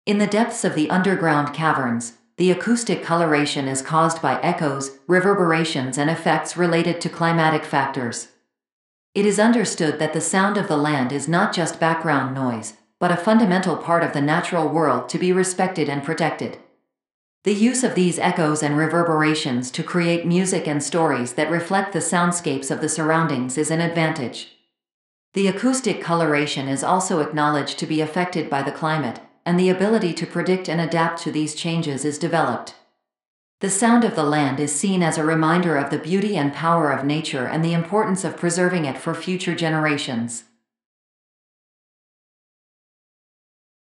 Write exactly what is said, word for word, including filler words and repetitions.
In the depths of the underground caverns, the acoustic coloration is caused by echoes, reverberations, and effects related to climatic factors. It is understood that the sound of the land is not just background noise, but a fundamental part of the natural world to be respected and protected. The use of these echoes and reverberations to create music and stories that reflect the soundscapes of the surroundings is an advantage. The acoustic coloration is also acknowledged to be affected by the climate, and the ability to predict and adapt to these changes is developed. The sound of the land is seen as a reminder of the beauty and power of nature and the importance of preserving it for future generations.